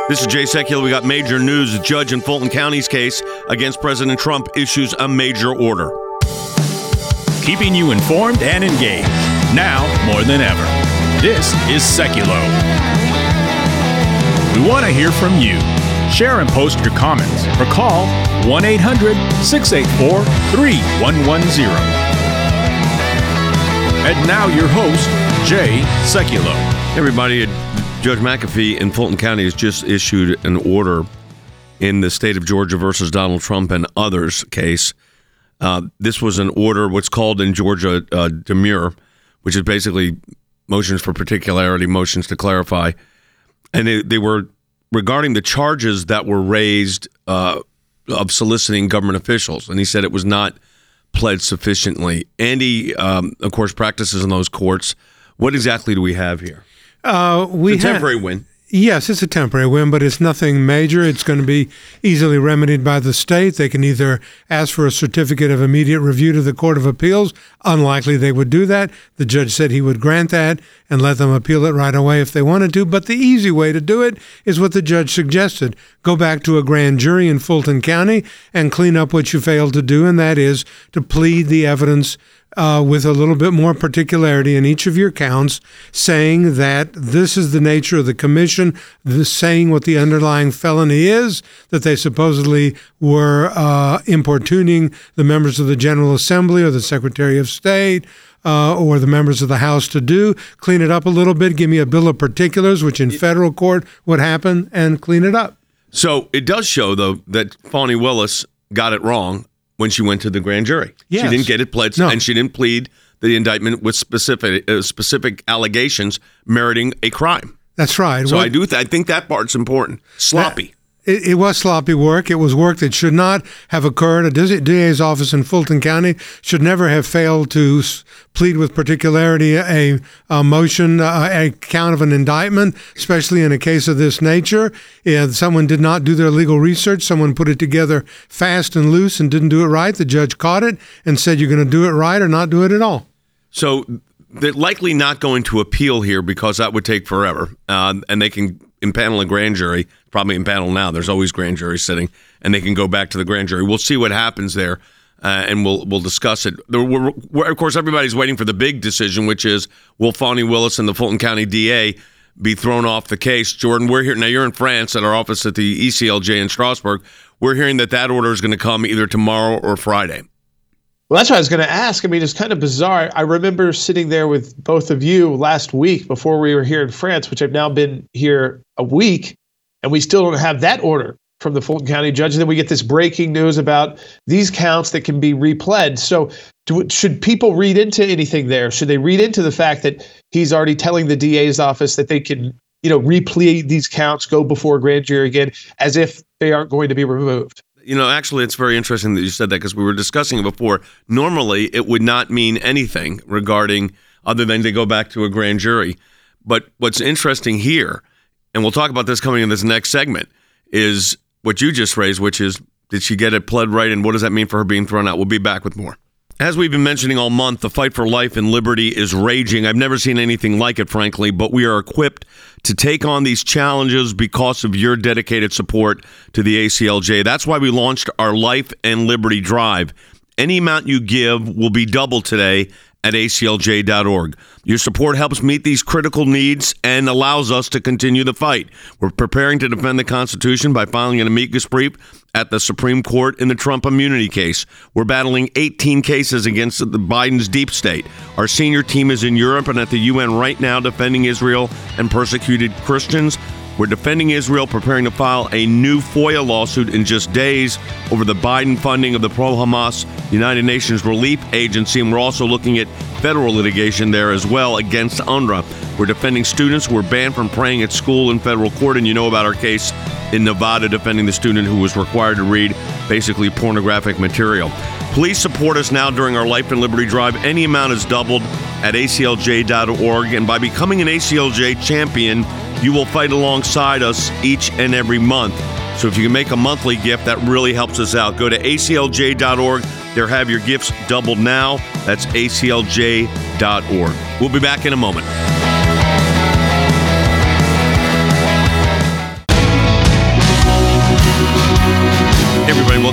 This is Jay Sekulow. We got major news. A judge in Fulton County's case against President Trump issues a major order. Keeping you informed and engaged, now more than ever. This is Sekulow. We want to hear from you. Share and post your comments or call 1-800-684-3110. And now your host, Jay Sekulow. Everybody, Judge McAfee in Fulton County has just issued an order in the state of Georgia versus Donald Trump and others case. This was an order, what's called in Georgia demur, which is basically motions for particularity, motions to clarify. And they were regarding the charges that were raised of soliciting government officials. And he said it was not pled sufficiently. Andy, of course, practices in those courts. What exactly do we have here? It's a temporary win. Yes, it's a temporary win, but it's nothing major. It's going to be easily remedied by the state. They can either ask for a certificate of immediate review to the Court of Appeals. Unlikely they would do that. The judge said he would grant that and let them appeal it right away if they wanted to. But the easy way to do it is what the judge suggested. Go back to a grand jury in Fulton County and clean up what you failed to do, and that is to plead the evidence with a little bit more particularity in each of your counts, saying that this is the nature of the commission, saying what the underlying felony is, that they supposedly were importuning the members of the General Assembly or the Secretary of State or the members of the House to do. Clean it up a little bit, give me a bill of particulars, which in federal court would happen, and clean it up. So it does show, though, that Fani Willis got it wrong when she went to the grand jury. Yes. She didn't get it pled, no. And she didn't plead the indictment with specific allegations meriting a crime. That's right. So I think that part's important. Sloppy. It was sloppy work. It was work that should not have occurred. A DA's office in Fulton County should never have failed to plead with particularity a motion, a count of an indictment, especially in a case of this nature. If someone did not do their legal research, someone put it together fast and loose and didn't do it right. The judge caught it and said, you're going to do it right or not do it at all. So they're likely not going to appeal here because that would take forever. And they can impanel a grand jury, probably impanel now. There's always grand jury sitting, and they can go back to the grand jury. We'll see what happens there, and we'll discuss it. Of course, everybody's waiting for the big decision, which is, will Fani Willis and the Fulton County DA be thrown off the case? Jordan, we're here. Now, you're in France at our office at the ECLJ in Strasbourg. We're hearing that order is going to come either tomorrow or Friday. Well, that's what I was going to ask. I mean, it's kind of bizarre. I remember sitting there with both of you last week before we were here in France, which I've now been here a week, and we still don't have that order from the Fulton County judge. And then we get this breaking news about these counts that can be repled. So should people read into anything there? Should they read into the fact that he's already telling the DA's office that they can, replead these counts, go before a grand jury again, as if they aren't going to be removed? Actually, it's very interesting that you said that because we were discussing it before. Normally, it would not mean anything regarding other than to go back to a grand jury. But what's interesting here, and we'll talk about this coming in this next segment, is what you just raised, which is, did she get it pled right, and what does that mean for her being thrown out? We'll be back with more. As we've been mentioning all month, the fight for life and liberty is raging. I've never seen anything like it, frankly, but we are equipped to take on these challenges because of your dedicated support to the ACLJ. That's why we launched our Life and Liberty Drive. Any amount you give will be doubled today at aclj.org. Your support helps meet these critical needs and allows us to continue the fight. We're preparing to defend the Constitution by filing an amicus brief at the Supreme Court in the Trump immunity case. We're battling 18 cases against the Biden's deep state. Our senior team is in Europe and at the UN right now defending Israel and persecuted Christians. We're defending Israel, preparing to file a new FOIA lawsuit in just days over the Biden funding of the pro-Hamas United Nations Relief Agency, and we're also looking at federal litigation there as well against UNRWA. We're defending students who were banned from praying at school in federal court, and you know about our case in Nevada defending the student who was required to read basically pornographic material. Please support us now during our Life and Liberty Drive. Any amount is doubled at aclj.org, and by becoming an ACLJ champion, you will fight alongside us each and every month. So if you can make a monthly gift, that really helps us out. Go to aclj.org. There, have your gifts doubled now. That's aclj.org. We'll be back in a moment.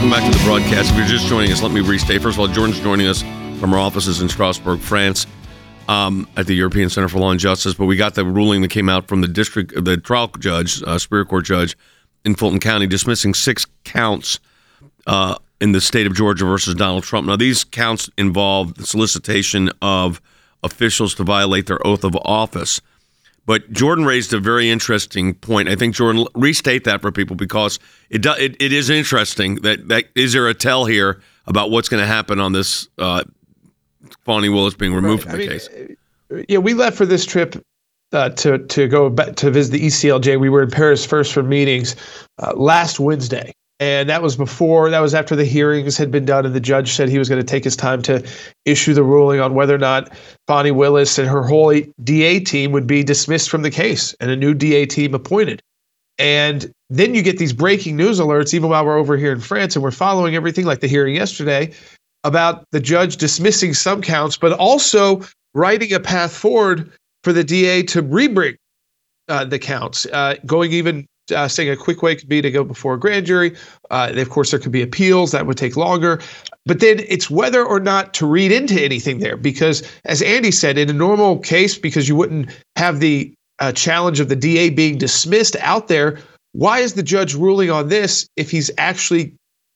Welcome back to the broadcast. If you're just joining us, let me restate. First of all, Jordan's joining us from our offices in Strasbourg, France, at the European Center for Law and Justice. But we got the ruling that came out from the trial judge, Superior Court judge in Fulton County, dismissing 6 counts in the state of Georgia versus Donald Trump. Now, these counts involve the solicitation of officials to violate their oath of office. But Jordan raised a very interesting point. I think, Jordan, restate that for people, because it is interesting that is there a tell here about what's going to happen on this Fani Willis being removed from the case? Yeah, we left for this trip to go back to visit the ECLJ. We were in Paris first for meetings last Wednesday. And that was after the hearings had been done, and the judge said he was going to take his time to issue the ruling on whether or not Fani Willis and her whole DA team would be dismissed from the case and a new DA team appointed. And then you get these breaking news alerts, even while we're over here in France, and we're following everything like the hearing yesterday, about the judge dismissing some counts, but also writing a path forward for the DA to rebring the counts, going even saying a quick way could be to go before a grand jury. Of course, there could be appeals. That would take longer. But then it's whether or not to read into anything there. Because as Andy said, in a normal case, because you wouldn't have the challenge of the DA being dismissed out there, why is the judge ruling on this if he actually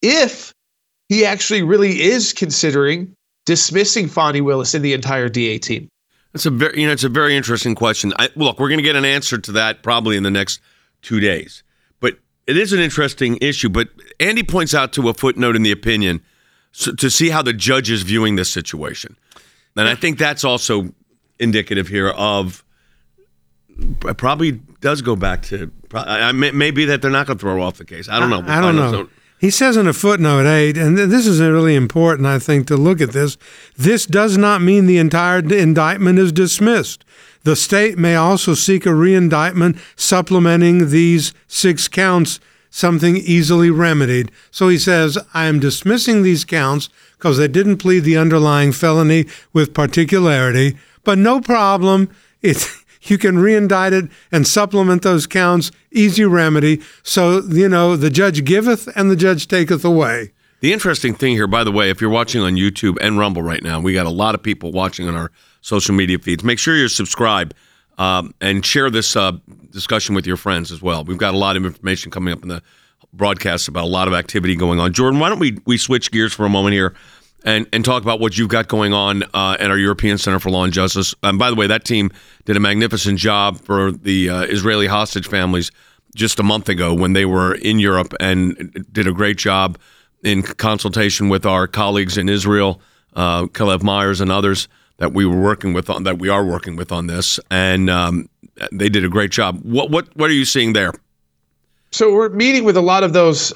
really is considering dismissing Fani Willis and the entire DA team? It's a very interesting question. Look, we're going to get an answer to that probably in the next 2 days. But it is an interesting issue. But Andy points out to a footnote in the opinion to see how the judge is viewing this situation. And I think that's also indicative here of probably does go back to maybe that they're not going to throw her off the case. I don't know. I don't know. He says in a footnote 8, and this is really important, I think, to look at this. This does not mean the entire indictment is dismissed. The state may also seek a reindictment supplementing these 6 counts, something easily remedied. So he says, I am dismissing these counts because they didn't plead the underlying felony with particularity, but no problem. You can reindict it and supplement those counts, easy remedy. So, the judge giveth and the judge taketh away. The interesting thing here, by the way, if you're watching on YouTube and Rumble right now, we got a lot of people watching on our social media feeds. Make sure you're subscribed and share this discussion with your friends as well. We've got a lot of information coming up in the broadcast about a lot of activity going on. Jordan, why don't we switch gears for a moment here and talk about what you've got going on at our European Center for Law and Justice. And by the way, that team did a magnificent job for the Israeli hostage families just a month ago when they were in Europe, and did a great job in consultation with our colleagues in Israel, Kalev Myers and others that we are working with on this, and they did a great job. What are you seeing there? So we're meeting with a lot of those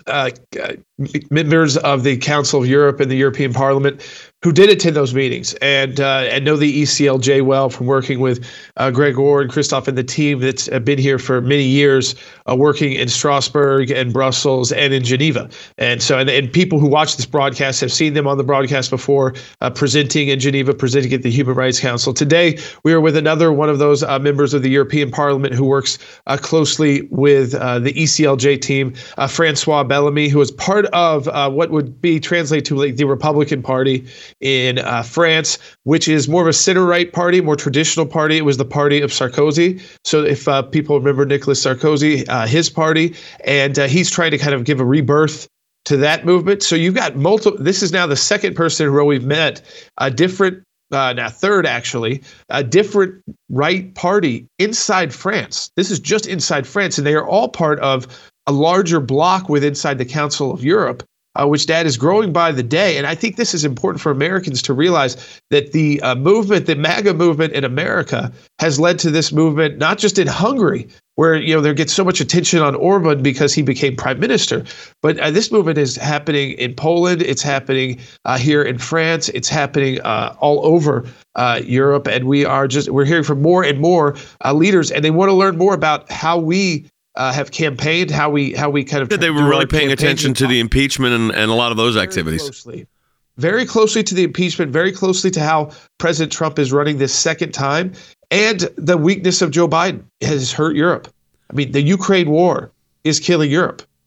members of the Council of Europe and the European Parliament who did attend those meetings and know the ECLJ well from working with Gregor and Christoph and the team that's been here for many years, working in Strasbourg and Brussels and in Geneva. And so, and people who watch this broadcast have seen them on the broadcast before, presenting in Geneva, presenting at the Human Rights Council. Today, we are with another one of those members of the European Parliament who works closely with the ECLJ team, Francois Bellamy, who is part of what would be translated to like the Republican Party in France, which is more of a center-right party, more traditional party. It was the party of Sarkozy. So if people remember Nicolas Sarkozy, his party, and he's trying to kind of give a rebirth to that movement. So you've got multiple. This is now the second person in a row we've met, a different, now third actually, a different right party inside France. This is just inside France, and they are all part of a larger bloc inside the Council of Europe, which that is growing by the day. And I think this is important for Americans to realize that the movement, the MAGA movement in America, has led to this movement, not just in Hungary, where there gets so much attention on Orban because he became prime minister, but this movement is happening in Poland. It's happening here in France. It's happening all over Europe. And we're hearing from more and more leaders, and they want to learn more about how we have campaigned, how we kind of. They were really paying attention to the impeachment and a lot of those activities. Very closely to the impeachment, very closely to how President Trump is running this second time, and the weakness of Joe Biden has hurt Europe. I mean, the Ukraine war is killing Europe.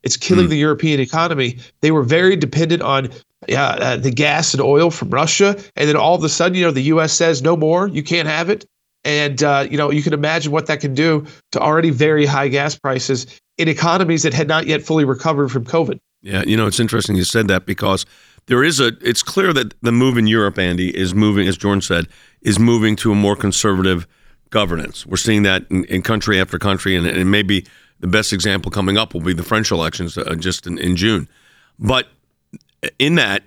It's killing the European economy. They were very dependent on the gas and oil from Russia. And then all of a sudden, the U.S. says no more, you can't have it. And, you can imagine what that can do to already very high gas prices in economies that had not yet fully recovered from COVID. Yeah, it's interesting you said that, because it's clear that the move in Europe, Andy, is moving, as Jordan said, is moving to a more conservative governance. We're seeing that in country after country, and maybe the best example coming up will be the French elections just in June. But in that,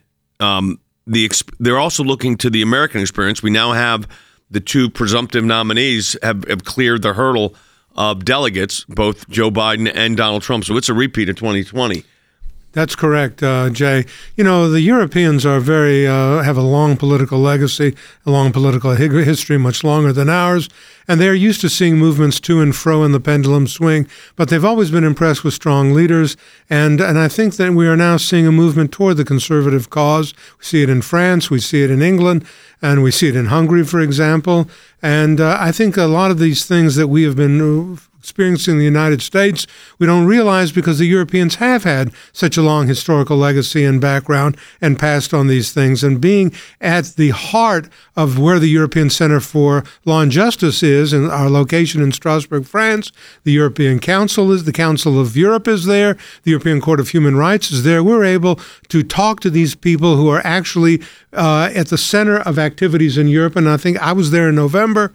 they're also looking to the American experience. We now have the two presumptive nominees have cleared the hurdle of delegates, both Joe Biden and Donald Trump. So it's a repeat of 2020. That's correct, Jay. The Europeans are have a long political legacy, a long political history, much longer than ours, and they're used to seeing movements to and fro in the pendulum swing, but they've always been impressed with strong leaders, and I think that we are now seeing a movement toward the conservative cause. We see it in France, we see it in England, and we see it in Hungary, for example, and I think a lot of these things that we have been experiencing in the United States, we don't realize because the Europeans have had such a long historical legacy and background and passed on these things. And being at the heart of where the European Center for Law and Justice is, and our location in Strasbourg, France, the European Council is, the Council of Europe is there, the European Court of Human Rights is there. We're able to talk to these people who are actually at the center of activities in Europe. And I think I was there in November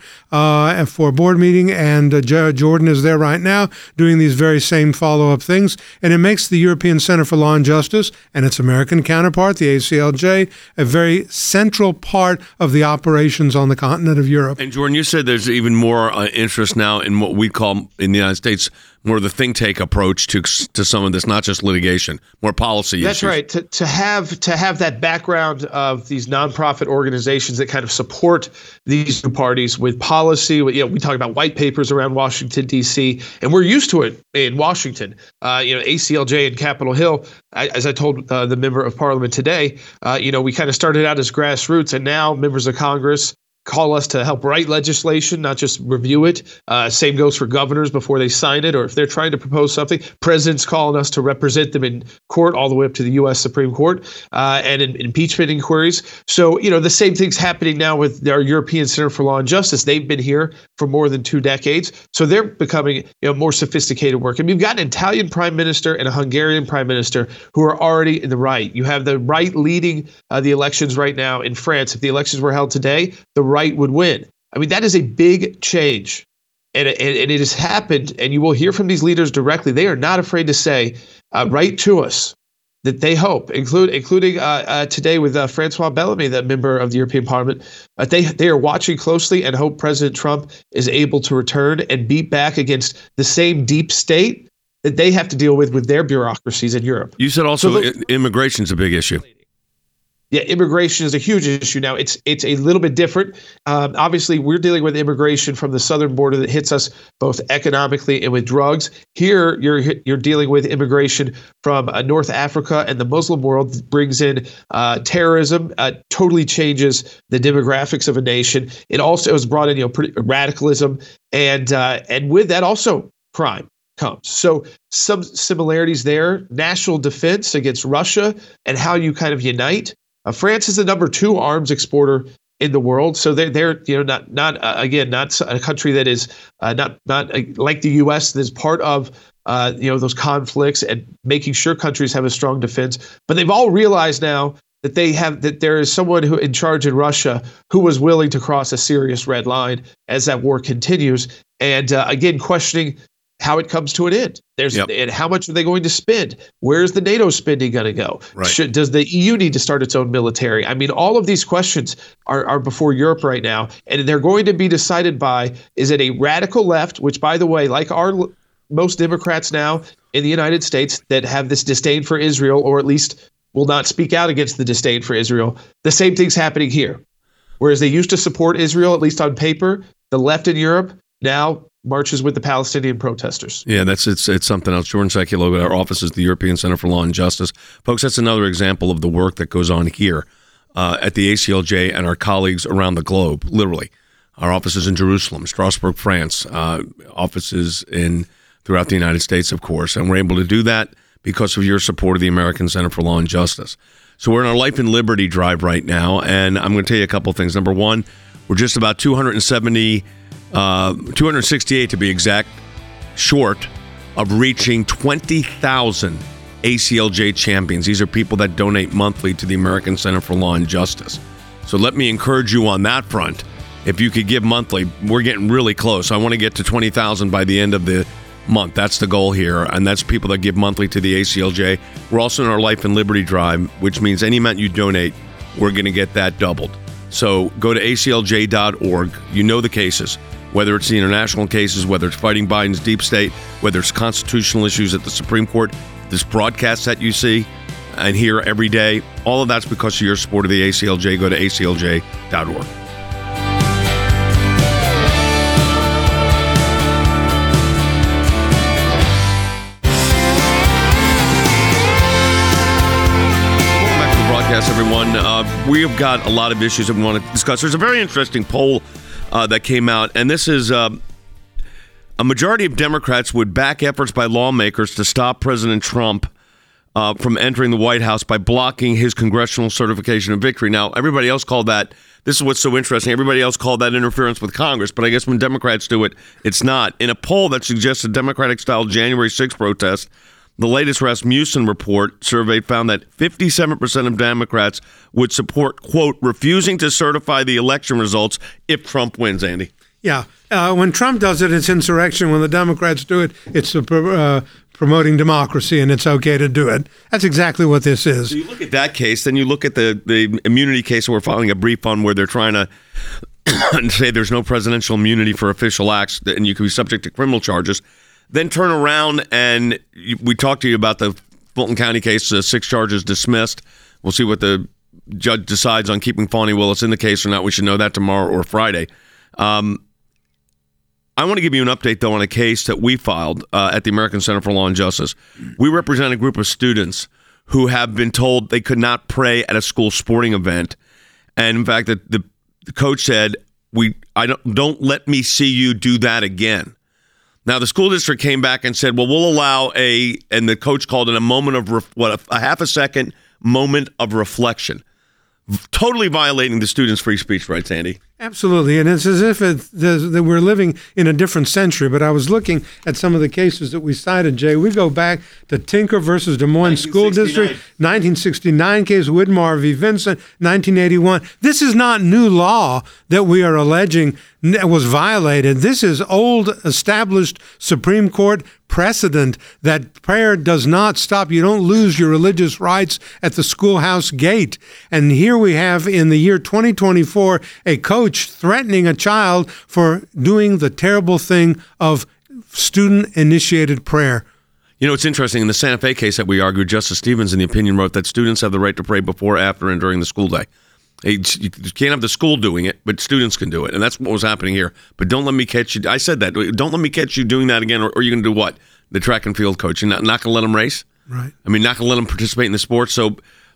for a board meeting, and Jordan is there right now doing these very same follow-up things. And it makes the European Center for Law and Justice and its American counterpart, the ACLJ, a very central part of the operations on the continent of Europe. And Jordan, you said there's even more interest now in what we call in the United States more of the think tank approach to some of this, not just litigation, more policy issues. That's right. To have that background of these nonprofit organizations that kind of support these two parties with policy. We talk about white papers around Washington, D.C., and we're used to it in Washington. ACLJ and Capitol Hill, as I told the member of Parliament today, we kind of started out as grassroots, and now members of Congress call us to help write legislation, not just review it. Same goes for governors before they sign it, or if they're trying to propose something. Presidents calling us to represent them in court, all the way up to the U.S. Supreme Court, and in impeachment inquiries. So, the same thing's happening now with our European Center for Law and Justice. They've been here for more than 2 decades, so they're becoming more sophisticated work. And we've got an Italian prime minister and a Hungarian prime minister who are already in the right. You have the right leading the elections right now in France. If the elections were held today, the right would win. I mean, that is a big change. And it has happened, and you will hear from these leaders directly. They are not afraid to say, right to us, that they hope, including today with Francois Bellamy, the member of the European Parliament, they are watching closely and hope President Trump is able to return and beat back against the same deep state that they have to deal with their bureaucracies in Europe. You said also immigration is a big issue. Yeah, immigration is a huge issue now. It's a little bit different. Obviously, we're dealing with immigration from the southern border that hits us both economically and with drugs. Here, you're dealing with immigration from North Africa and the Muslim world that brings in terrorism, totally changes the demographics of a nation. It also has brought in radicalism, and with that also crime comes. So some similarities there. National defense against Russia and how you kind of unite. France is the number 2 arms exporter in the world, so they're not a country that is not like the U.S. that is part of those conflicts and making sure countries have a strong defense. But they've all realized now that there is someone who in charge in Russia who was willing to cross a serious red line as that war continues, and again questioning how it comes to an end. And how much are they going to spend? Where's the NATO spending going to go? Right. Does the EU need to start its own military? I mean, all of these questions are before Europe right now, and they're going to be decided by, is it a radical left, which, by the way, like most Democrats now in the United States that have this disdain for Israel, or at least will not speak out against the disdain for Israel, the same thing's happening here. Whereas they used to support Israel, at least on paper, the left in Europe now marches with the Palestinian protesters. Yeah, it's something else. Jordan Sekulow, our office is the European Center for Law and Justice. Folks, that's another example of the work that goes on here at the ACLJ and our colleagues around the globe, literally. Our offices in Jerusalem, Strasbourg, France, offices throughout the United States, of course. And we're able to do that because of your support of the American Center for Law and Justice. So we're in our Life and Liberty drive right now, and I'm going to tell you a couple things. Number one, we're just about 268 to be exact, short of reaching 20,000 ACLJ champions. These are people that donate monthly to the American Center for Law and Justice. So let me encourage you on that front. If you could give monthly, we're getting really close. I want to get to 20,000 by the end of the month. That's the goal here, and that's people that give monthly to the ACLJ. We're also in our Life and Liberty drive, which means any amount you donate, we're going to get that doubled. So go to aclj.org. You know the cases, whether it's the international cases, whether it's fighting Biden's deep state, whether it's constitutional issues at the Supreme Court, this broadcast that you see and hear every day, all of that's because of your support of the ACLJ. Go to aclj.org. Everyone, we have got a lot of issues that we want to discuss. There's a very interesting poll that came out, and this is a majority of Democrats would back efforts by lawmakers to stop President Trump from entering the White House by blocking his congressional certification of victory. Now, everybody else called that, this is what's so interesting, everybody else called that interference with Congress, but I guess when Democrats do it, it's not. In a poll that suggests a Democratic-style January 6th protest, the latest Rasmussen report survey found that 57% of Democrats would support, quote, refusing to certify the election results if Trump wins, Andy. Yeah. When Trump does it, it's insurrection. When the Democrats do it, it's promoting democracy, and it's okay to do it. That's exactly what this is. So you look at that case, then you look at the immunity case that we're filing a brief on where they're trying to say there's no presidential immunity for official acts and you can be subject to criminal charges. Then turn around and we talked to you about the Fulton County case, 6 charges dismissed. We'll see what the judge decides on keeping Fani Willis in the case or not. We should know that tomorrow or Friday. I want to give you an update, though, on a case that we filed at the American Center for Law and Justice. We represent a group of students who have been told they could not pray at a school sporting event. And, in fact, the coach said, don't let me see you do that again. Now, the school district came back and said, well, we'll allow and the coach called it a moment of, a half a second moment of reflection. Totally violating the students' free speech rights, Andy. Absolutely, and it's as if that we're living in a different century. But I was looking at some of the cases that we cited, Jay. We go back to Tinker versus Des Moines School District, 1969 case, Widmar v. Vincent, 1981. This is not new law that we are alleging was violated. This is old, established Supreme Court precedent that prayer does not stop. You don't lose your religious rights at the schoolhouse gate. And here we have, in the year 2024, a coach threatening a child for doing the terrible thing of student-initiated prayer. You know, it's interesting. In the Santa Fe case that we argued, Justice Stevens in the opinion wrote that students have the right to pray before, after, and during the school day. You can't have the school doing it, but students can do it. And that's what was happening here. But don't let me catch you. I said that. Don't let me catch you doing that again, or you're going to do what? The track and field coach. You're not going to let them race? Right. I mean, not going to let them participate in the sport. So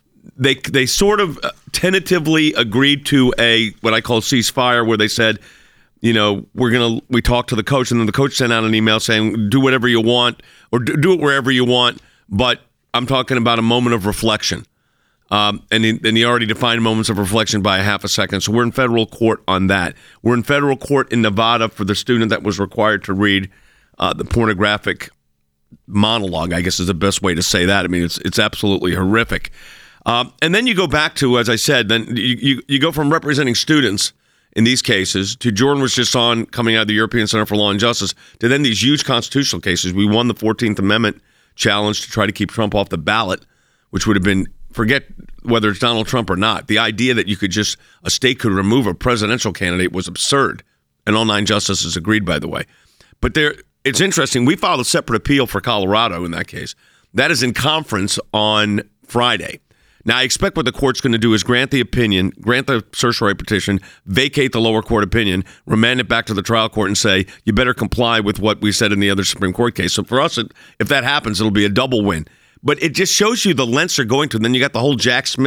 they sort of tentatively agreed to what I call ceasefire, where they said, you know, we talked to the coach, and then the coach sent out an email saying, do whatever you want, or do it wherever you want, but I'm talking about a moment of reflection. And he already defined moments of reflection by a half a second. So we're in federal court on that. We're in federal court in Nevada for the student that was required to read the pornographic monologue, I guess is the best way to say that. I mean, it's absolutely horrific. And then you go back to, as I said, then you go from representing students in these cases to Jordan was just on coming out of the European Center for Law and Justice to then these huge constitutional cases. We won the 14th Amendment challenge to try to keep Trump off the ballot, which would have been, forget whether it's Donald Trump or not. The idea that a state could remove a presidential candidate was absurd. And all 9 justices agreed, by the way. But it's interesting. We filed a separate appeal for Colorado in that case. That is in conference on Friday. Now, I expect what the court's going to do is grant the certiorari petition, vacate the lower court opinion, remand it back to the trial court and say, you better comply with what we said in the other Supreme Court case. So for us, if that happens, it'll be a double win. But it just shows you the lengths they're going to. And then you got the whole Jack Smith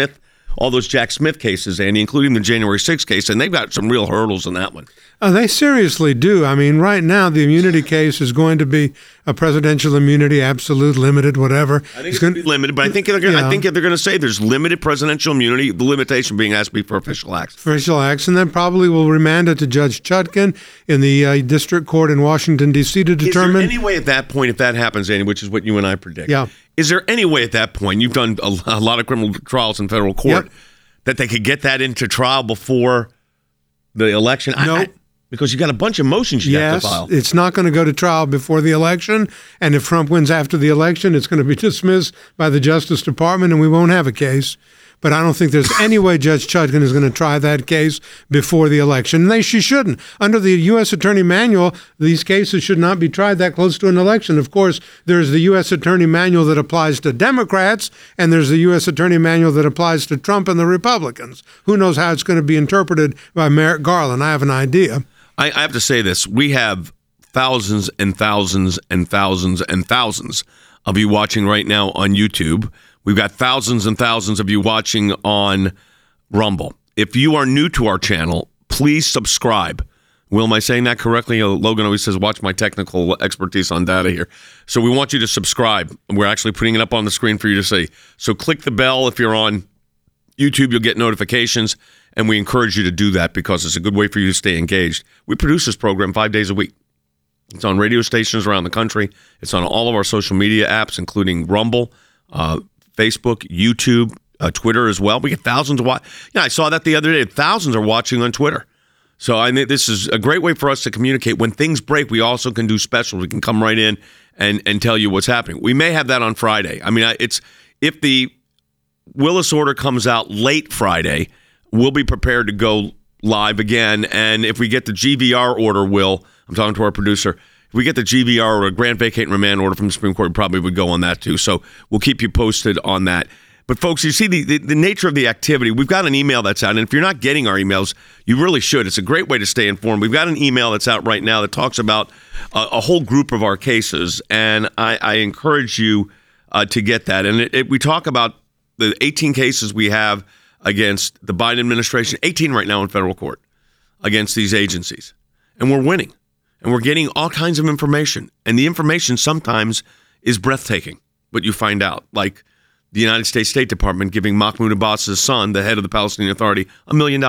all those Jack Smith cases, Andy, including the January 6th case, and they've got some real hurdles in that one. They seriously do. I mean, right now, the immunity case is going to be a presidential immunity, absolute, limited, whatever. I think it's going to be limited, but I think they're going to say there's limited presidential immunity, the limitation being has to be for official acts. Official acts, and then probably will remand it to Judge Chutkan in the district court in Washington, D.C. to determine. Is there any way at that point, if that happens, Andy, which is what you and I predict, is there any way at that point, you've done a lot of criminal trials in federal court, that they could get that into trial before the election? No. Because you got a bunch of motions you have to file. Yes, it's not going to go to trial before the election, and if Trump wins after the election, it's going to be dismissed by the Justice Department, and we won't have a case. But I don't think there's any way Judge Chutkan is going to try that case before the election. And she shouldn't. Under the U.S. Attorney Manual, these cases should not be tried that close to an election. Of course, there's the U.S. Attorney Manual that applies to Democrats, and there's the U.S. Attorney Manual that applies to Trump and the Republicans. Who knows how it's going to be interpreted by Merrick Garland? I have an idea. I have to say this. We have thousands and thousands and thousands and thousands of you watching right now on YouTube. We've got thousands and thousands of you watching on Rumble. If you are new to our channel, please subscribe. Will, am I saying that correctly? Logan always says, watch my technical expertise on data here. So we want you to subscribe. We're actually putting it up on the screen for you to see. So click the bell if you're on YouTube. You'll get notifications, and we encourage you to do that because it's a good way for you to stay engaged. We produce this program 5 days a week. It's on radio stations around the country. It's on all of our social media apps, including Rumble, Facebook, YouTube, Twitter as well. We get thousands of I saw that the other day. Thousands are watching on Twitter. So I think this is a great way for us to communicate. When things break, we also can do specials. We can come right in and tell you what's happening. We may have that on Friday. I mean, if the Willis order comes out late Friday, we'll be prepared to go live again. And if we get the GVR order, I'm talking to our producer, if we get the GVR or a grant vacate and remand order from the Supreme Court, we probably would go on that too. So we'll keep you posted on that. But folks, you see the nature of the activity. We've got an email that's out, and if you're not getting our emails, you really should. It's a great way to stay informed. We've got an email that's out right now that talks about a whole group of our cases, and I encourage you to get that. And we talk about the 18 cases we have against the Biden administration, 18 right now in federal court, against these agencies. And we're winning. And we're getting all kinds of information. And the information sometimes is breathtaking, what you find out. Like the United States State Department giving Mahmoud Abbas's son, the head of the Palestinian Authority, $1 million.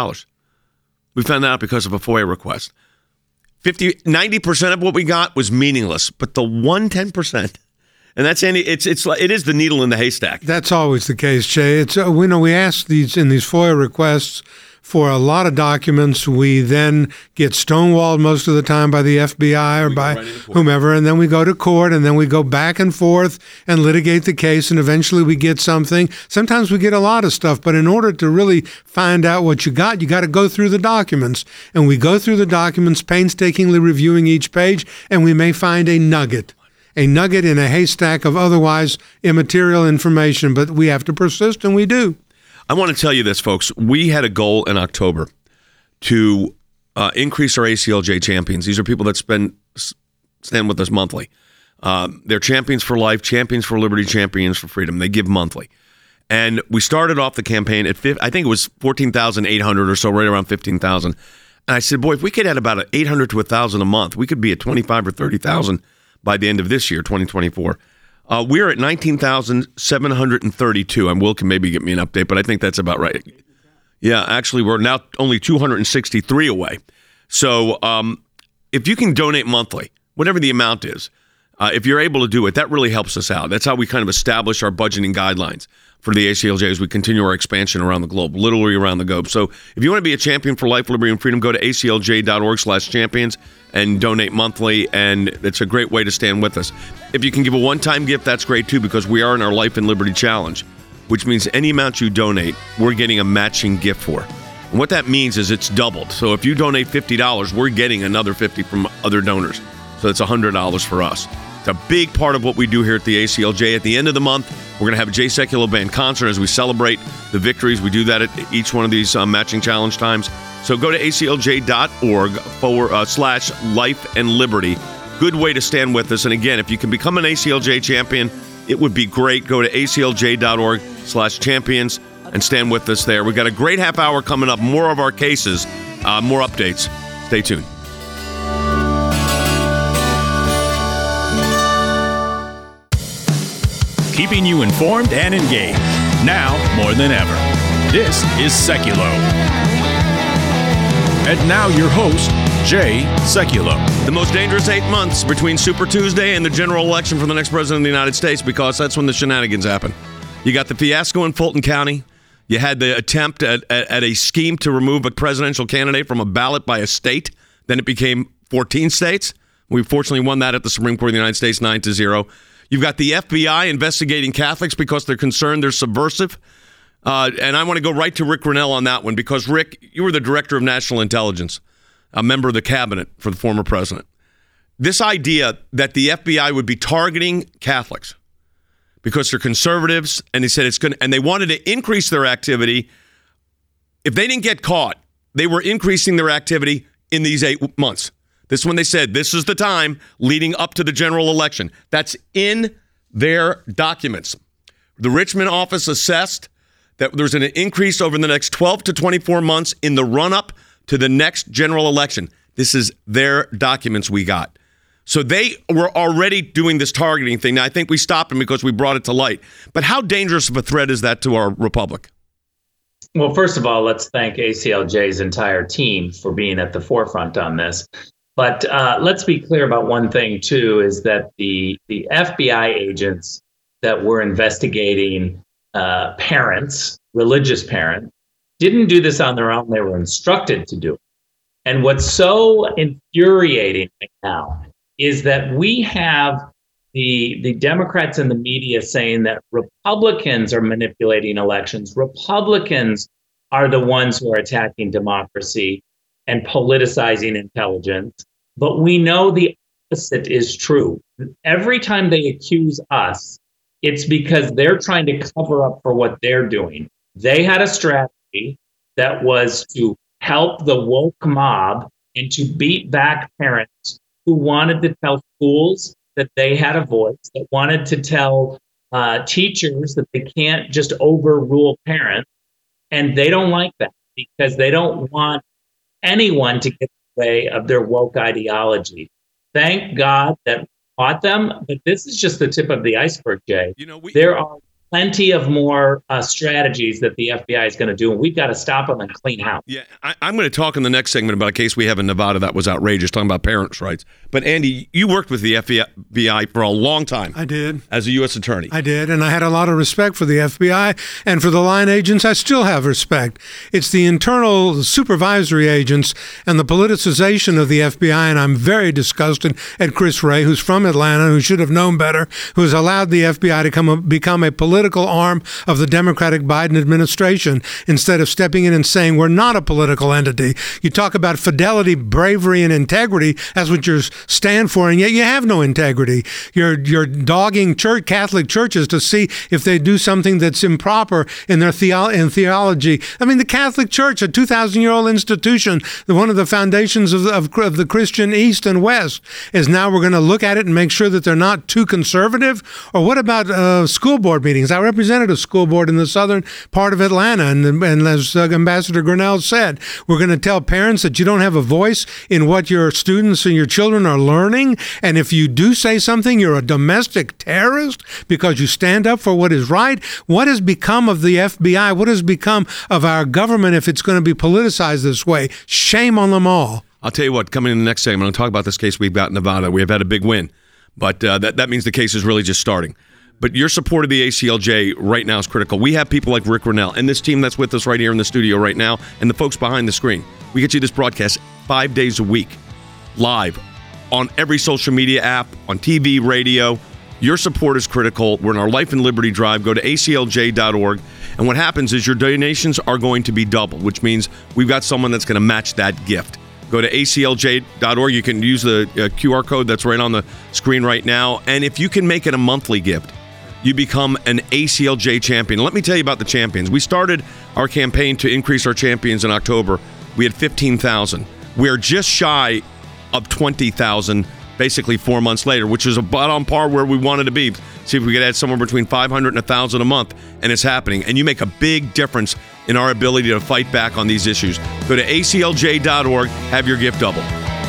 We found that out because of a FOIA request. 90% of what we got was meaningless, but the 10%, and that's it is the needle in the haystack. That's always the case, Jay. It's we ask in these FOIA requests for a lot of documents. We then get stonewalled most of the time by the FBI or by whomever, and then we go to court, and then we go back and forth and litigate the case, and eventually we get something. Sometimes we get a lot of stuff, but in order to really find out what you got to go through the documents. And we go through the documents, painstakingly reviewing each page, and we may find a nugget in a haystack of otherwise immaterial information, but we have to persist, and we do. I want to tell you this, folks. We had a goal in October to increase our ACLJ champions. These are people that stand with us monthly. They're champions for life, champions for liberty, champions for freedom. They give monthly. And we started off the campaign at, I think it was 14,800 or so, right around 15,000. And I said, boy, if we could add about 800 to 1,000 a month, we could be at 25 or 30,000 by the end of this year, 2024. We're at 19,732. And Will can maybe get me an update, but I think that's about right. Yeah, actually, we're now only 263 away. So if you can donate monthly, whatever the amount is, if you're able to do it, that really helps us out. That's how we kind of establish our budgeting guidelines for the ACLJ as we continue our expansion around the globe, literally around the globe. So if you want to be a champion for life, liberty, and freedom, go to aclj.org/champions and donate monthly, and it's a great way to stand with us. If you can give a one-time gift, that's great too, because we are in our Life and Liberty Challenge, which means any amount you donate, we're getting a matching gift for. And what that means is it's doubled. So if you donate $50, we're getting another $50 from other donors. So it's $100 for us. It's a big part of what we do here at the ACLJ. At the end of the month, we're going to have a Jay Sekulow Band concert as we celebrate the victories. We do that at each one of these matching challenge times. So go to aclj.org/life and liberty. Good way to stand with us. And again, if you can become an ACLJ champion, it would be great. Go to aclj.org/champions. and stand with us there. We've got a great half hour coming up. More of our cases, more updates. Stay tuned. Keeping you informed and engaged. Now more than ever. This is Sekulow. And now your host, Jay Sekulow. The most dangerous 8 months between Super Tuesday and the general election for the next president of the United States, because that's when the shenanigans happen. You got the fiasco in Fulton County. You had the attempt at a scheme to remove a presidential candidate from a ballot by a state. Then it became 14 states. We fortunately won that at the Supreme Court of the United States 9-0. You've got the FBI investigating Catholics because they're concerned they're subversive. And I want to go right to Rick Grenell on that one, because, Rick, you were the director of national intelligence, a member of the cabinet for the former president. This idea that the FBI would be targeting Catholics because they're conservatives, and they said it's going to, and they wanted to increase their activity. If they didn't get caught, they were increasing their activity in these 8 months. This is when they said this is the time leading up to the general election. That's in their documents. The Richmond office assessed that there's an increase over the next 12 to 24 months in the run-up to the next general election. This is their documents we got. So they were already doing this targeting thing. Now, I think we stopped them because we brought it to light. But how dangerous of a threat is that to our republic? Well, first of all, let's thank ACLJ's entire team for being at the forefront on this. But let's be clear about one thing, too, is that the FBI agents that were investigating parents, religious parents, didn't do this on their own. They were instructed to do it. And what's so infuriating right now is that we have the Democrats and the media saying that Republicans are manipulating elections. Republicans are the ones who are attacking democracy and politicizing intelligence. But we know the opposite is true. Every time they accuse us, it's because they're trying to cover up for what they're doing. They had a strategy that was to help the woke mob and to beat back parents who wanted to tell schools that they had a voice, that wanted to tell teachers that they can't just overrule parents. And they don't like that because they don't want anyone to get in the way of their woke ideology. Thank God that we caught them, but this is just the tip of the iceberg, Jay. There are plenty of more strategies that the FBI is going to do, and we've got to stop them and clean house. Yeah, I'm going to talk in the next segment about a case we have in Nevada that was outrageous, talking about parents' rights. But, Andy, you worked with the FBI for a long time. I did. As a U.S. attorney. I did, and I had a lot of respect for the FBI, and for the line agents, I still have respect. It's the internal supervisory agents and the politicization of the FBI, and I'm very disgusted at Chris Wray, who's from Atlanta, who should have known better, who has allowed the FBI to become a political arm of the Democratic Biden administration instead of stepping in and saying we're not a political entity. You talk about fidelity, bravery, and integrity. That's what you stand for, and yet you have no integrity. You're dogging Catholic churches to see if they do something that's improper in their theology. I mean, the Catholic Church, a 2,000-year-old institution, one of the foundations of the Christian East and West, is now we're going to look at it and make sure that they're not too conservative. Or what about school board meetings? I represented a school board in the southern part of Atlanta, and as Ambassador Grenell said, we're going to tell parents that you don't have a voice in what your students and your children are learning, and if you do say something, you're a domestic terrorist because you stand up for what is right. What has become of the FBI? What has become of our government if it's going to be politicized this way? Shame on them all. I'll tell you what, coming in the next segment, I'll talk about this case we've got in Nevada. We have had a big win, but that means the case is really just starting. But your support of the ACLJ right now is critical. We have people like Rick Grenell and this team that's with us right here in the studio right now, and the folks behind the screen. We get you this broadcast 5 days a week, live, on every social media app, on TV, radio. Your support is critical. We're in our Life and Liberty Drive. Go to aclj.org. And what happens is your donations are going to be doubled, which means we've got someone that's going to match that gift. Go to aclj.org. You can use the QR code that's right on the screen right now. And if you can make it a monthly gift, you become an ACLJ champion. Let me tell you about the champions. We started our campaign to increase our champions in October. We had 15,000. We are just shy of 20,000 basically 4 months later, which is about on par where we wanted to be. See if we could add somewhere between 500 and 1,000 a month, and it's happening. And you make a big difference in our ability to fight back on these issues. Go to aclj.org, have your gift double.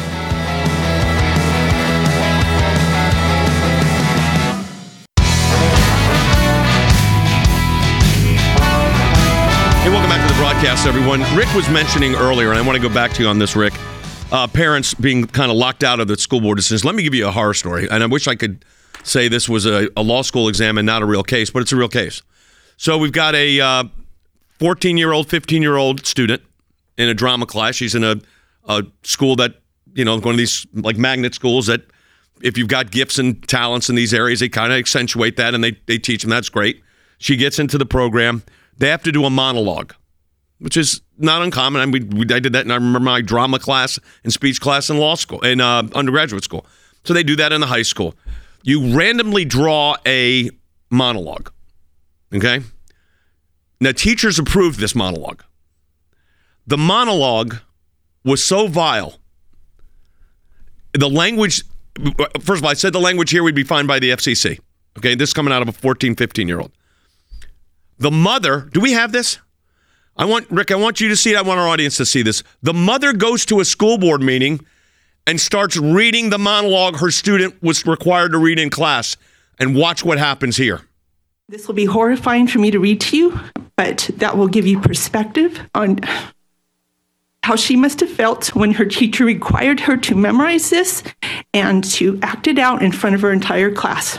Hey, welcome back to the broadcast, everyone. Rick was mentioning earlier, and I want to go back to you on this, Rick, parents being kind of locked out of the school board decisions. Let me give you a horror story, and I wish I could say this was a law school exam and not a real case, but it's a real case. So we've got a 14-year-old, 15-year-old student in a drama class. She's in a school that, one of these like magnet schools that if you've got gifts and talents in these areas, they kind of accentuate that and they teach them. That's great. She gets into the program. They have to do a monologue, which is not uncommon. I mean, I did that, and I remember my drama class and speech class in law school, in undergraduate school. So they do that in the high school. You randomly draw a monologue, okay? Now, teachers approved this monologue. The monologue was so vile. The language, first of all, I said the language here would be fined by the FCC, okay? This is coming out of a 14, 15-year-old. The mother, do we have this? Rick, I want you to see it. I want our audience to see this. The mother goes to a school board meeting and starts reading the monologue her student was required to read in class. And watch what happens here. This will be horrifying for me to read to you, but that will give you perspective on how she must have felt when her teacher required her to memorize this and to act it out in front of her entire class.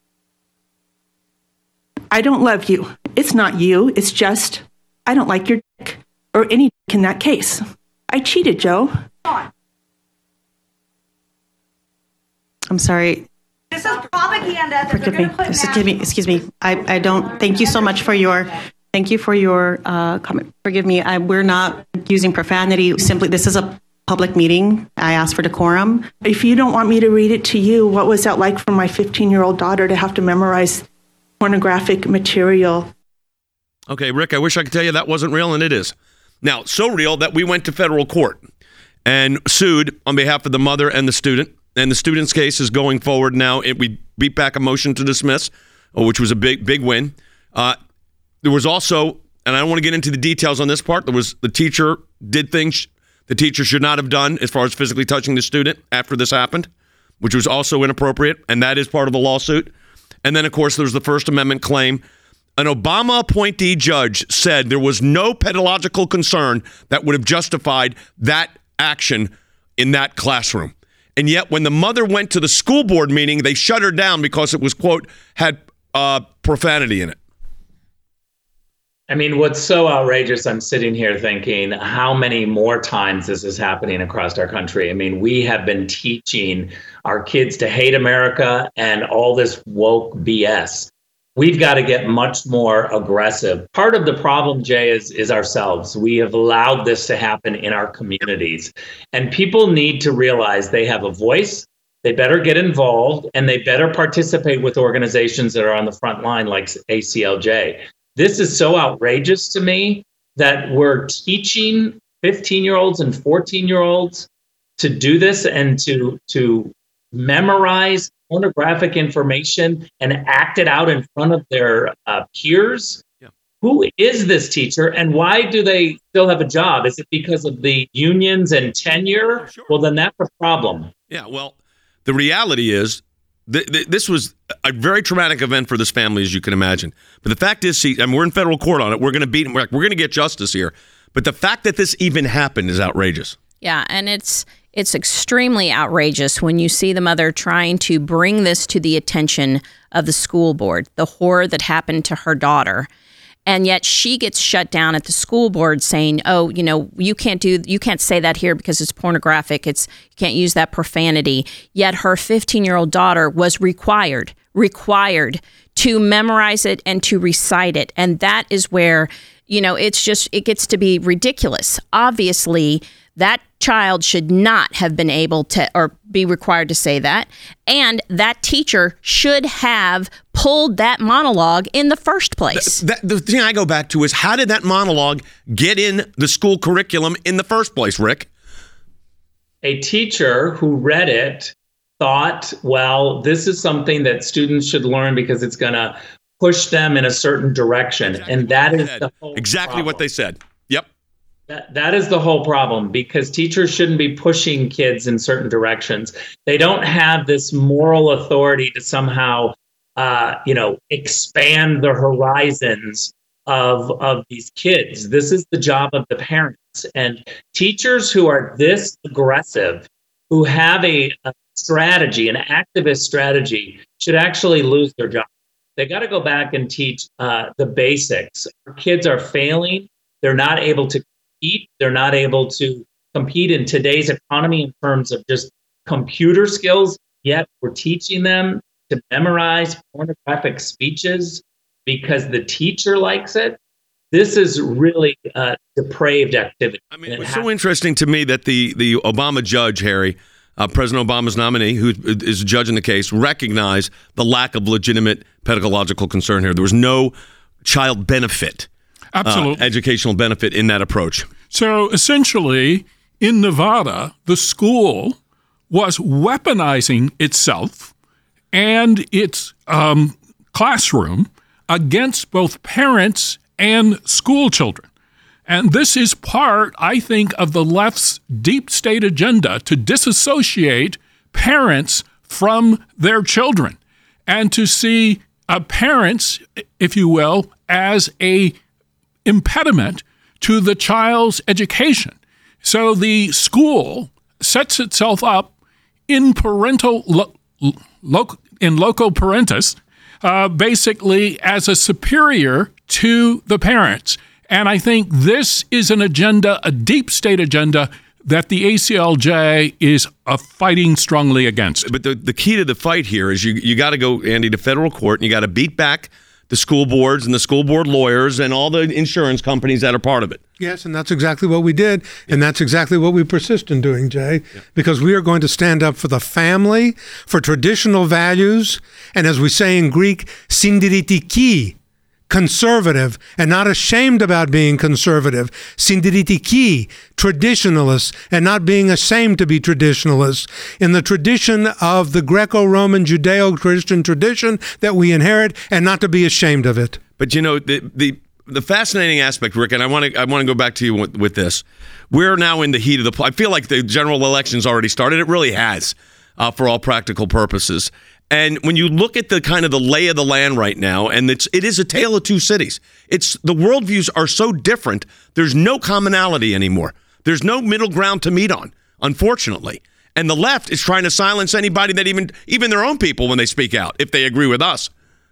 I don't love you. It's not you. It's just, I don't like your dick, or any dick in that case. I cheated, Joe. I'm sorry. This is propaganda that Forgive they're me. going to put now. Excuse me. I don't. Thank you so much for your. Thank you for your comment. Forgive me. We're not using profanity. Simply, this is a public meeting. I asked for decorum. If you don't want me to read it to you, what was that like for my 15-year-old daughter to have to memorize pornographic material? Okay, Rick, I wish I could tell you that wasn't real, and it is. Now, so real that we went to federal court and sued on behalf of the mother and the student. And the student's case is going forward now. We beat back a motion to dismiss, which was a big win. There was also, and I don't want to get into the details on this part, the teacher did things the teacher should not have done as far as physically touching the student after this happened, which was also inappropriate, and that is part of the lawsuit. And then, of course, there's the First Amendment claim. An Obama appointee judge said there was no pedagogical concern that would have justified that action in that classroom. And yet, when the mother went to the school board meeting, they shut her down because it was, quote, had profanity in it. I mean, what's so outrageous, I'm sitting here thinking how many more times this is happening across our country. I mean, we have been teaching our kids to hate America and all this woke BS. We've got to get much more aggressive. Part of the problem, Jay, is ourselves. We have allowed this to happen in our communities. And people need to realize they have a voice. They better get involved, and they better participate with organizations that are on the front line like ACLJ. This is so outrageous to me that we're teaching 15-year-olds and 14-year-olds to do this and to memorize pornographic information and act it out in front of their peers. Yeah. Who is this teacher, and why do they still have a job? Is it because of the unions and tenure? Sure. Well, then that's a problem. Yeah, well, the reality is this was a very traumatic event for this family, as you can imagine. But the fact is, and we're in federal court on it. We're going to beat them. We're going to get justice here. But the fact that this even happened is outrageous. Yeah, and it's extremely outrageous when you see the mother trying to bring this to the attention of the school board, the horror that happened to her daughter. And yet she gets shut down at the school board saying, oh, you can't say that here because it's pornographic. You can't use that profanity. Yet her 15-year-old daughter was required to memorize it and to recite it. And that is where, it gets to be ridiculous. Obviously, that child should not have been able to or be required to say that. And that teacher should have pulled that monologue in the first place. The thing I go back to is, how did that monologue get in the school curriculum in the first place, Rick? A teacher who read it thought, well, this is something that students should learn because it's going to push them in a certain direction. And that is the whole exactly what they said. Yep. That is the whole problem, because teachers shouldn't be pushing kids in certain directions. They don't have this moral authority to somehow, expand the horizons of these kids. This is the job of the parents. And teachers who are this aggressive, who have a strategy, an activist strategy, should actually lose their job. They got to go back and teach the basics. Our kids are failing. They're not able to compete. They're not able to compete in today's economy in terms of just computer skills. Yet we're teaching them to memorize pornographic speeches because the teacher likes it. This is really depraved activity. I mean, it was so interesting to me that the Obama judge, Harry, President Obama's nominee, who is a judge in the case, recognized the lack of legitimate pedagogical concern here. There was no child benefit, educational benefit in that approach. So essentially, in Nevada, the school was weaponizing itself and its classroom against both parents and school children. And this is part, I think, of the left's deep state agenda to disassociate parents from their children and to see parents, if you will, as a impediment to the child's education. So the school sets itself up in parental loco parentis, basically as a superior to the parents. And I think this is an agenda, a deep state agenda, that the ACLJ is fighting strongly against. But the key to the fight here is you got to go, Andy, to federal court, and you got to beat back the school boards and the school board lawyers and all the insurance companies that are part of it. Yes, and that's exactly what we did, and that's exactly what we persist in doing, Jay, because we are going to stand up for the family, for traditional values, and as we say in Greek, syndiritiki, conservative, and not ashamed about being conservative, syndiritiki, traditionalists, and not being ashamed to be traditionalists, in the tradition of the Greco-Roman Judeo-Christian tradition that we inherit, and not to be ashamed of it. But you know, the fascinating aspect, Rick, and I want to go back to you with this. We're now in the heat of I feel like the general election's already started. It really has, for all practical purposes. And when you look at the kind of the lay of the land right now, and it is a tale of two cities. The worldviews are so different. There's no commonality anymore. There's no middle ground to meet on, unfortunately. And the left is trying to silence anybody that even their own people when they speak out, if they agree with us.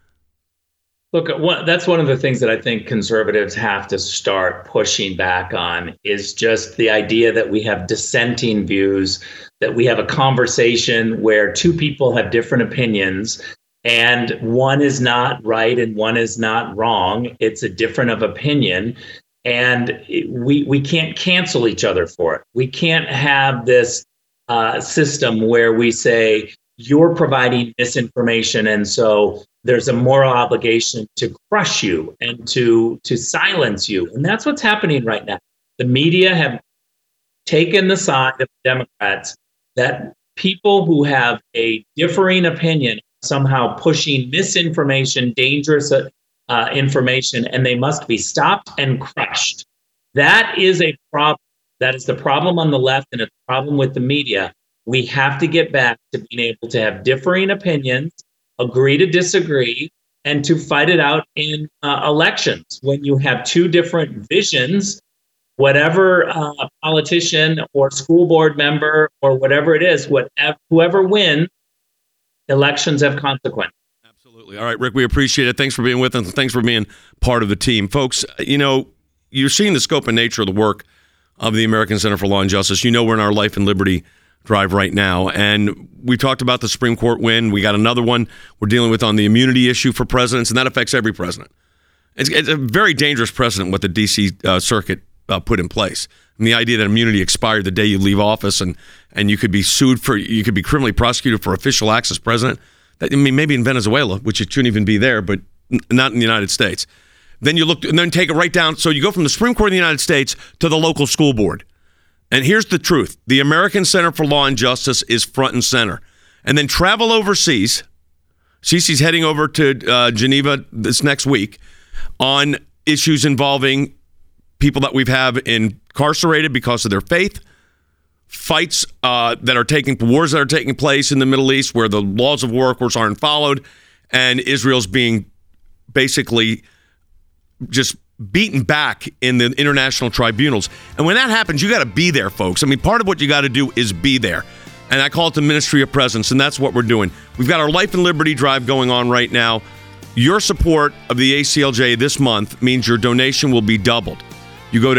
Look, that's one of the things that I think conservatives have to start pushing back on, is just the idea that we have dissenting views, that we have a conversation where two people have different opinions and one is not right and one is not wrong. It's a difference of opinion, and we can't cancel each other for it. We can't have this system where we say you're providing misinformation, and so there's a moral obligation to crush you and to silence you. And that's what's happening right now. The media have taken the side of Democrats, that people who have a differing opinion are somehow pushing misinformation, dangerous information, and they must be stopped and crushed. That is a problem. That is the problem on the left, and it's a problem with the media. We have to get back to being able to have differing opinions, agree to disagree, and to fight it out in elections. When you have two different visions, whatever politician or school board member or whatever it is, whoever wins, elections have consequences. Absolutely. All right, Rick, we appreciate it. Thanks for being with us. Thanks for being part of the team. Folks, you know, you're seeing the scope and nature of the work of the American Center for Law and Justice. You know, we're in our Life and Liberty drive right now, and we talked about the Supreme Court win. We got another one we're dealing with on the immunity issue for presidents, and that affects every president. It's a very dangerous precedent what the D.C. Circuit put in place. And the idea that immunity expired the day you leave office, and you could be you could be criminally prosecuted for official acts as president. Maybe in Venezuela, which it shouldn't even be there, but not in the United States. Then you look, and then take it right down. So you go from the Supreme Court of the United States to the local school board. And here's the truth. The American Center for Law and Justice is front and center. and then travel overseas. Cece's heading over to Geneva this next week on issues involving people that we've incarcerated because of their faith, fights wars that are taking place in the Middle East where the laws of war, of course, aren't followed, and Israel's being basically just beaten back in the international tribunals. And when that happens, you got to be there, folks. I mean, part of what you got to do is be there. And I call it the Ministry of Presence, and that's what we're doing. We've got our Life and Liberty Drive going on right now. Your support of the ACLJ this month means your donation will be doubled. You go to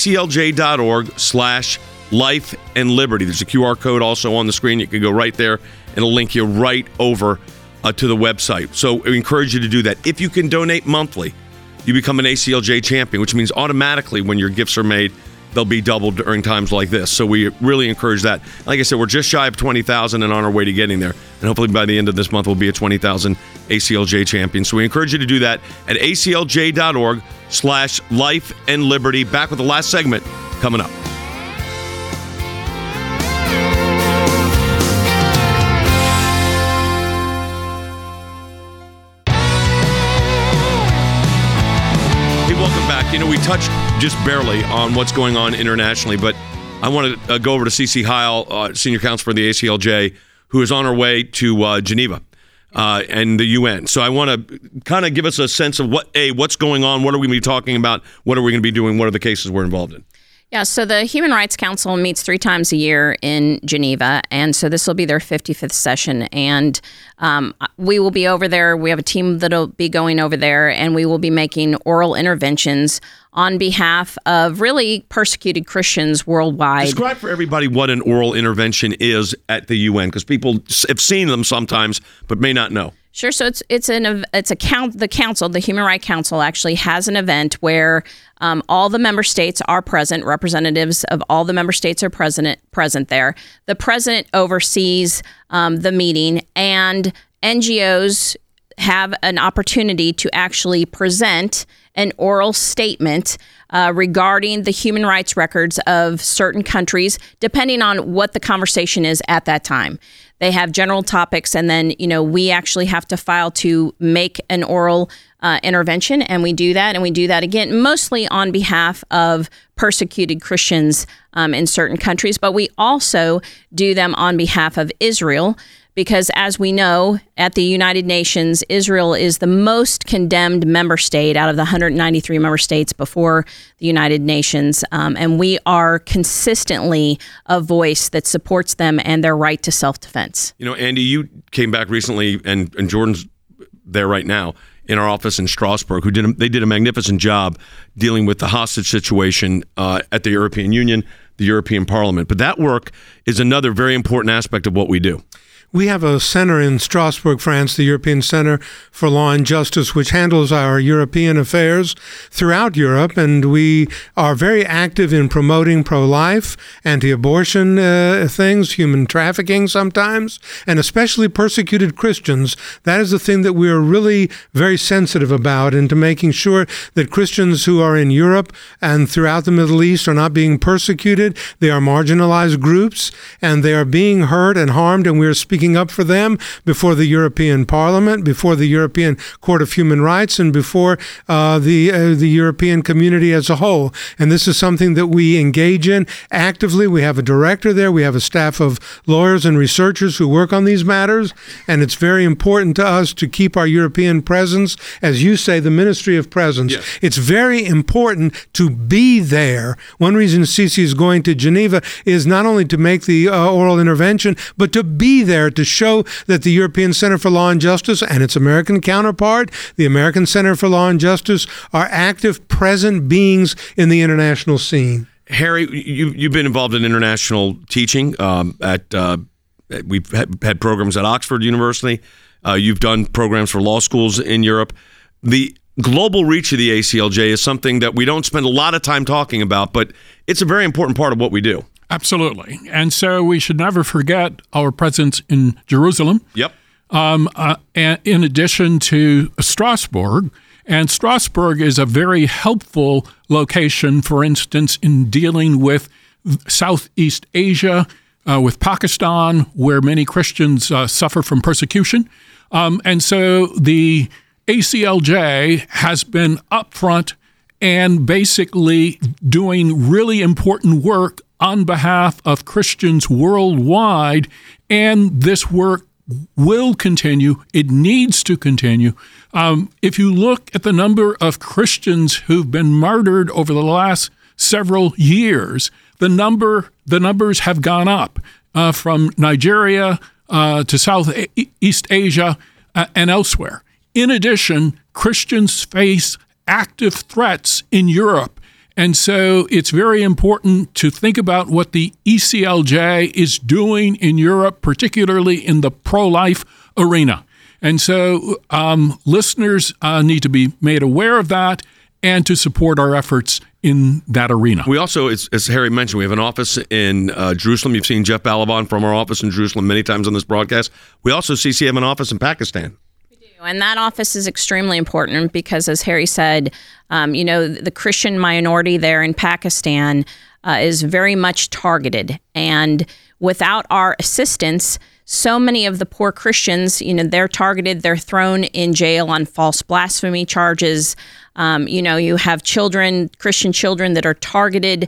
aclj.org/life and liberty. There's a QR code also on the screen. You can go right there, and it'll link you right over to the website. So I encourage you to do that. If you can donate monthly, you become an ACLJ champion, which means automatically when your gifts are made, they'll be doubled during times like this. So we really encourage that. Like I said, we're just shy of 20,000 and on our way to getting there. And hopefully by the end of this month, we'll be a 20,000 ACLJ champion. So we encourage you to do that at aclj.org/life and liberty. Back with the last segment coming up. Welcome back. You know, we touched just barely on what's going on internationally, but I want to go over to Cece Heil, Senior Counsel for the ACLJ, who is on her way to Geneva and the UN. So I want to kind of give us a sense of what's going on, what are we going to be talking about, what are we going to be doing, what are the cases we're involved in. Yeah, so the Human Rights Council meets 3 times a year in Geneva, and so this will be their 55th session, and we will be over there. We have a team that'll be going over there, and we will be making oral interventions on behalf of really persecuted Christians worldwide. Describe for everybody what an oral intervention is at the UN, because people have seen them sometimes, but may not know. Sure. So the council, the Human Rights Council, actually has an event where all the member states are present. Representatives of all the member states are present there. The president oversees the meeting, and NGOs have an opportunity to actually present an oral statement regarding the human rights records of certain countries, depending on what the conversation is at that time. They have general topics, and then, we actually have to file to make an oral intervention, and we do that. And we do that, again, mostly on behalf of persecuted Christians in certain countries. But we also do them on behalf of Israel, because as we know, at the United Nations, Israel is the most condemned member state out of the 193 member states before the United Nations. And we are consistently a voice that supports them and their right to self-defense. Andy, you came back recently, and Jordan's there right now in our office in Strasbourg, they did a magnificent job dealing with the hostage situation at the European Union, the European Parliament. But that work is another very important aspect of what we do. We have a center in Strasbourg, France, the European Center for Law and Justice, which handles our European affairs throughout Europe, and we are very active in promoting pro-life, anti-abortion things, human trafficking sometimes, and especially persecuted Christians. That is the thing that we are really very sensitive about, and to making sure that Christians who are in Europe and throughout the Middle East are not being persecuted. They are marginalized groups, and they are being hurt and harmed, and we are speaking up for them before the European Parliament, before the European Court of Human Rights, and before the European community as a whole. And this is something that we engage in actively. We have a director there. We have a staff of lawyers and researchers who work on these matters. And it's very important to us to keep our European presence, as you say, the Ministry of Presence. Yes. It's very important to be there. One reason Cece is going to Geneva is not only to make the oral intervention, but to be there to show that the European Center for Law and Justice and its American counterpart, the American Center for Law and Justice, are active, present beings in the international scene. Harry, you've been involved in international teaching. We've had programs at Oxford University. You've done programs for law schools in Europe. The global reach of the ACLJ is something that we don't spend a lot of time talking about, but it's a very important part of what we do. Absolutely. And so we should never forget our presence in Jerusalem. Yep. In addition to Strasbourg. And Strasbourg is a very helpful location, for instance, in dealing with Southeast Asia, with Pakistan, where many Christians suffer from persecution. And so the ACLJ has been upfront and basically doing really important work on behalf of Christians worldwide, and this work will continue. It needs to continue. If you look at the number of Christians who've been murdered over the last several years, the numbers have gone up from Nigeria to Southeast Asia and elsewhere. In addition, Christians face active threats in Europe. And so it's very important to think about what the ECLJ is doing in Europe, particularly in the pro-life arena. And so listeners need to be made aware of that and to support our efforts in that arena. We also, as Harry mentioned, we have an office in Jerusalem. You've seen Jeff Balaban from our office in Jerusalem many times on this broadcast. We also, CC, have an office in Pakistan. And that office is extremely important because, as Harry said, the Christian minority there in Pakistan is very much targeted. And without our assistance, so many of the poor Christians, they're targeted, they're thrown in jail on false blasphemy charges. You have Christian children that are targeted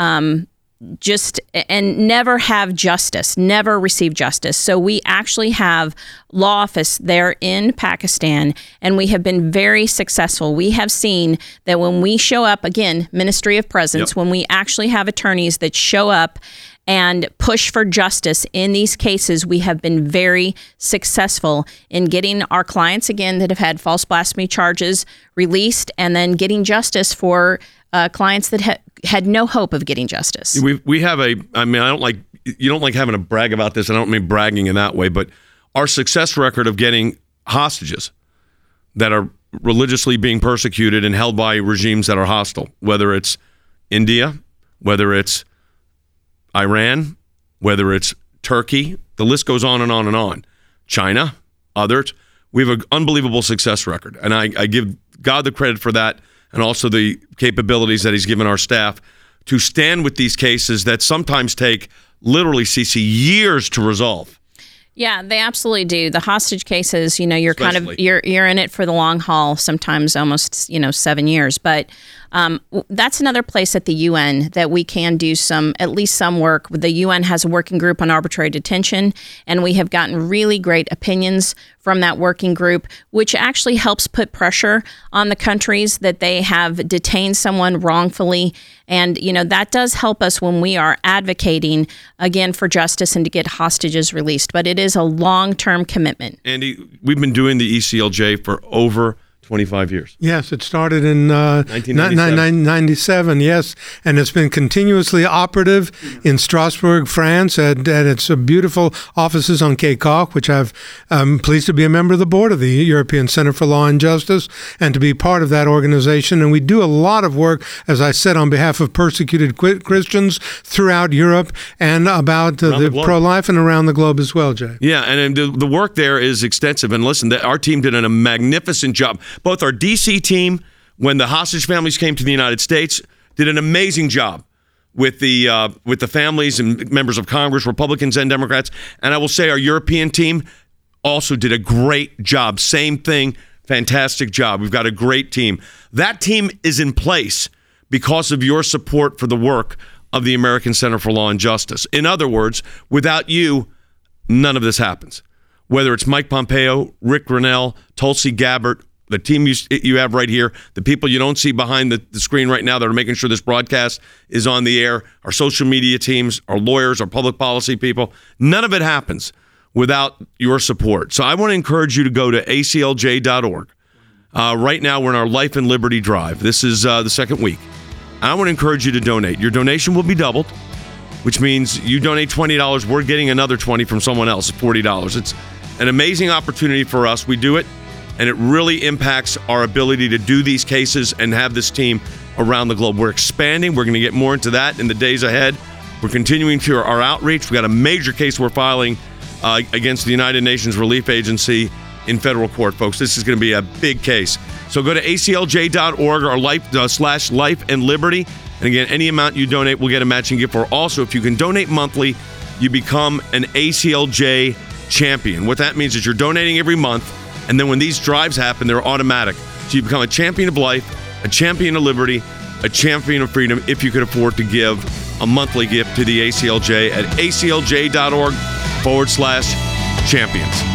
and never have justice, never receive justice. So we actually have law office there in Pakistan, and we have been very successful. We have seen that when we show up, again, Ministry of Presence, when we actually have attorneys that show up and push for justice in these cases, we have been very successful in getting our clients, again, that have had false blasphemy charges released, and then getting justice for clients that had no hope of getting justice. We have you don't like having to brag about this. I don't mean bragging in that way, but our success record of getting hostages that are religiously being persecuted and held by regimes that are hostile, whether it's India, whether it's Iran, whether it's Turkey, the list goes on and on and on. China, others. We have an unbelievable success record. And I give God the credit for that, and also the capabilities that he's given our staff to stand with these cases that sometimes take literally, CC, years to resolve. Yeah, they absolutely do. The hostage cases, you're you're in it for the long haul, sometimes almost, 7 years. But that's another place at the UN that we can do at least some work. The UN has a working group on arbitrary detention, and we have gotten really great opinions from that working group, which actually helps put pressure on the countries that they have detained someone wrongfully. And, that does help us when we are advocating, again, for justice and to get hostages released. But it is a long-term commitment. Andy, we've been doing the ECLJ for over 25 years. Yes, it started in 1997, yes, and it's been continuously operative in Strasbourg, France, at its beautiful offices on Quai Coq, which I'm pleased to be a member of the board of the European Center for Law and Justice and to be part of that organization. And we do a lot of work, as I said, on behalf of persecuted Christians throughout Europe and about the pro-life and around the globe as well, Jay. Yeah, and the work there is extensive. And listen, our team did a magnificent job. Both our D.C. team, when the hostage families came to the United States, did an amazing job with the families and members of Congress, Republicans and Democrats. And I will say our European team also did a great job. Same thing, fantastic job. We've got a great team. That team is in place because of your support for the work of the American Center for Law and Justice. In other words, without you, none of this happens. Whether it's Mike Pompeo, Rick Grenell, Tulsi Gabbard, the team you have right here, the people you don't see behind the screen right now that are making sure this broadcast is on the air, our social media teams, our lawyers, our public policy people, none of it happens without your support. So I want to encourage you to go to aclj.org. Right now, we're in our Life and Liberty Drive. This is the second week. I want to encourage you to donate. Your donation will be doubled, which means you donate $20, we're getting another $20 from someone else, $40. It's an amazing opportunity for us. We do it, and it really impacts our ability to do these cases and have this team around the globe. We're expanding. We're going to get more into that in the days ahead. We're continuing to our outreach. We've got a major case we're filing against the United Nations Relief Agency in federal court, folks. This is going to be a big case. So go to aclj.org or /life and liberty. And again, any amount you donate will get a matching gift. Or also, if you can donate monthly, you become an ACLJ champion. What that means is you're donating every month, and then when these drives happen, they're automatic. So you become a champion of life, a champion of liberty, a champion of freedom if you could afford to give a monthly gift to the ACLJ at aclj.org/champions.